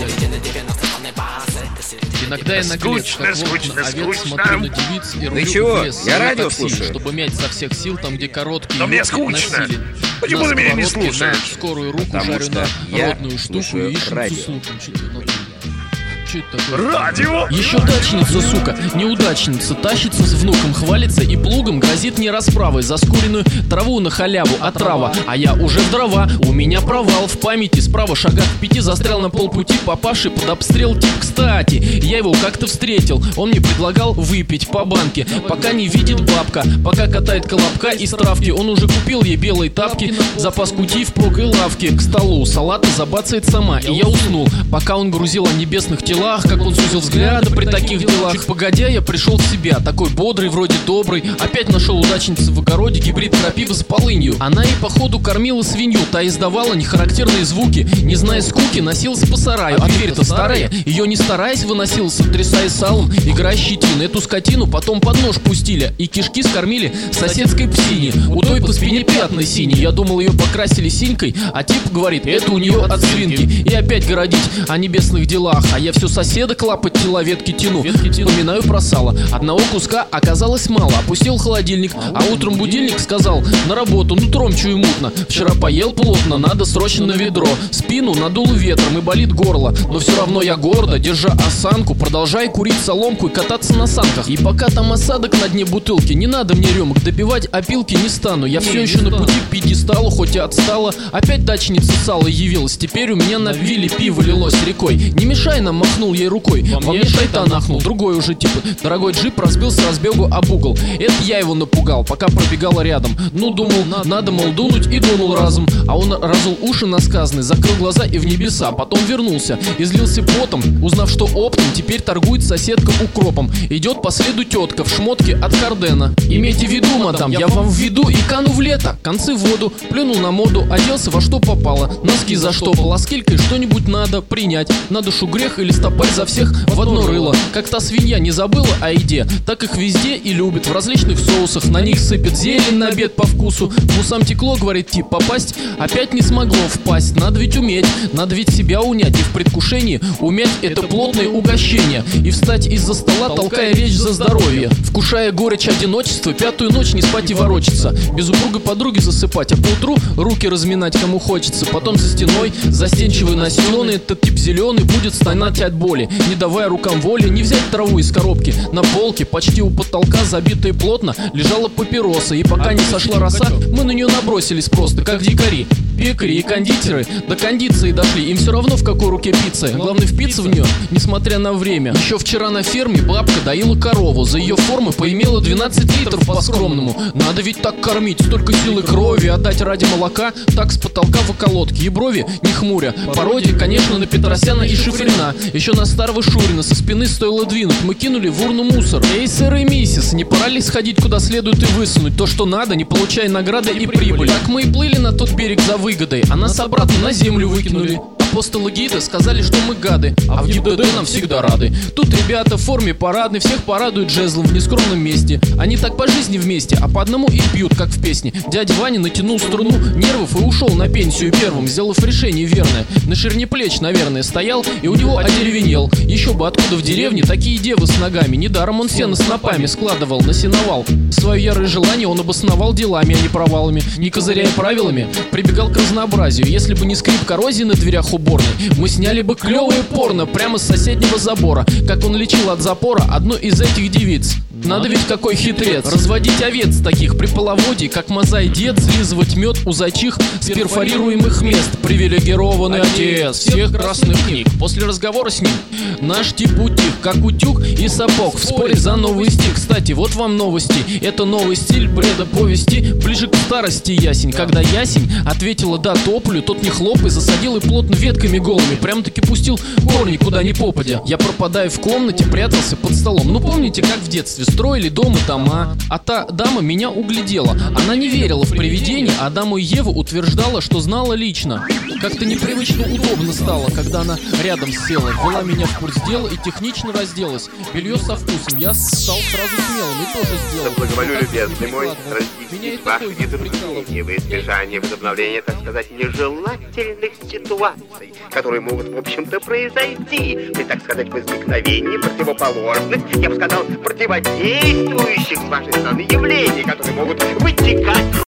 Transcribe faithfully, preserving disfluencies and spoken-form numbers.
Иногда я наглец, как волк на овец, смотрю на девиц и рву чего? в лес Я радио такси, слушаю. чтобы мять со всех сил там, где короткие Но мне юбки скучно. носили. Почему На ты меня не сковородке слушаешь? на скорую руку Потому жарю что на я родную штуку слушаю и яичницу радио. с луком. Чё это, ну, чё это такое? Радио! Еще дачница, сука, неудачница, тащится с внуком, хвалится и плугом грозит мне расправой за скуренную траву на халяву, отрава. А я уже в дрова, у меня провал в памяти, справа шагах в пяти застрял на полпути, попавший под обстрел тип. Кстати, я его как-то встретил, он мне предлагал выпить по банке, пока не видит бабка, пока катает колобка из травки. Он уже купил ей белые тапки, запас кутей впрок и лавки. К столу салата забацает сама, и я уснул, пока он грузил о небесных телах. Как он сузил взгляды при таких делах. Чуть погодя, я пришел в себя, такой бодрый, вроде добрый. Опять нашел удачницу в огороде, гибрид крапивы с полынью. Она и походу кормила свинью, та издавала нехарактерные звуки. Не зная скуки, носилась по сараю. А дверь-то старая, ее не стараясь выносила, сотрясая салом, играя щетину. Эту скотину потом под нож пустили и кишки скормили соседской псине. У той по спине пятна синие. Я думал, ее покрасили синькой, а тип говорит, это у нее от свинки. И опять городить о небесных делах. А я все соседок лапать тела, ветки тяну. Вспоминаю про сало. Одного куска оказалось мало. Опустил холодильник, а утром будильник сказал: на работу, нутром чую мутно. Вчера поел плотно, надо срочно на ведро. Спину надуло ветром и болит горло. Но все равно я гордо, держа осанку, продолжаю курить соломку и кататься на санках. И пока там осадок на дне бутылки, не надо мне рюмок, допивать опилки не стану. Я все еще на пути к пьедесталу, хоть и отстала. Опять дачница сала явилась. Теперь у меня на вилле пиво лилось рекой. Не мешай нам, махнул ей рукой. Во мне шайтан ахнул, другой уже типа. Дорогой джип разбился с разбегу об угол. Это я его напугал, пока пробегала рядом. Ну, думал, надо, мол, дунуть, и дунул разом. А он разул уши на сказанное, закрыл глаза и в небеса. Потом вернулся, излился потом, узнав, что оптом теперь торгует соседка укропом. Идет по следу тетка в шмотке от Кардена. Имейте в виду, мадам, я вам в виду и кану в лето. Концы в воду, плюнул на моду, оделся во что попало. Носки заштопал, а с килькой что-нибудь надо принять. На душу грех или стопать за всех в одно рыло. Как та свинья не забыла о еде, так их везде и любит. В различных соусах на них сыпет зелень на обед по вкусу. В усам текло, говорит тип, попасть опять не смогло впасть. Надо ведь уметь, надо ведь себя унять. И в предвкушении уметь это плотное угощение. И встать из-за стола, толкая речь за здоровье. Вкушая горечь одиночества, пятую ночь не спать и ворочаться. Без упругой подруги засыпать, а поутру руки разминать кому хочется. Потом за стеной, застенчивый настеленный, этот тип зеленый будет стонать от боли, не давая рукам воли. Не взять траву из коробки. На полке, почти у потолка, забитая плотно, лежала папироса. И пока не сошла роса, мы на нее набросились просто, как дикари. Пекари и кондитеры до кондиции дошли. Им все равно, в какой руке пицца. Главное впиться в нее, несмотря на время. Еще вчера на ферме бабка доила корову. За ее формы поимела двенадцать литров по-скромному. Надо ведь так кормить, столько сил и крови отдать ради молока. Так с потолка в околотке. И брови не хмуря. Пародия, конечно, на Петросяна и Шифрина. Еще на старого Шурина со спины стоило двинуть. Мы кинули в урну мусор. Эй, сэр и миссис, не пора ли сходить куда следует и высунуть то, что надо, не получая награды и прибыли? Так мы и плыли на тот берег за выгодой, а нас обратно на землю выкинули. Апостолы гида сказали, что мы гады, а в ГИБДД нам всегда рады. Тут ребята в форме парадной, всех порадуют жезлом в нескромном месте. Они так по жизни вместе, а по одному и пьют, как в песне. Дядя Ваня натянул струну нервов и ушел на пенсию первым, сделав решение верное. На ширине плеч, наверное, стоял, и у него одеревенел. Еще бы откуда в деревне такие девы с ногами. Недаром он сено снопами складывал на сеновал. Свое ярое желание он обосновал делами, а не провалами. Не козыряя правилами, прибегал к разнообразию. Если бы не скрип коррозии на дверях уборной, мы сняли бы клевое порно прямо с соседнего забора. Как он лечил от запора одну из этих девиц. Надо ведь какой хитрец. Разводить овец таких при половодье, как Мазай дед, слизывать мед у зайчих с перфорируемых мест. Привилегированный отец всех красных книг. После разговора с ним наш тип утих, как утюг и сапог в споре за новый стих. Кстати, вот вам новости. Это новый стиль бреда повести, ближе к старости ясень. Когда ясень ответила да топлю, тот не хлопай, засадил и плотно ветками голыми, прям-таки пустил корни куда ни попадя. Я, пропадая в комнате, прятался под столом. Ну помните, как в детстве строили дома дома, а та дама меня углядела. Она не верила в привидения, а даму Еву утверждала, что знала лично. Как-то непривычно удобно стало, когда она рядом села, ввела меня в курс дела и технично разделась. Белье со вкусом. Я стал сразу смелым и тоже сделал. Благоволю, любезный мой, разъяснить ваше недоразумение во избежание возобновления, так сказать, нежелательных ситуаций, которые могут, в общем-то, произойти при, так сказать, возникновении противоположных, я бы сказал, противодействующих с вашей стороны явлений, которые могут вытекать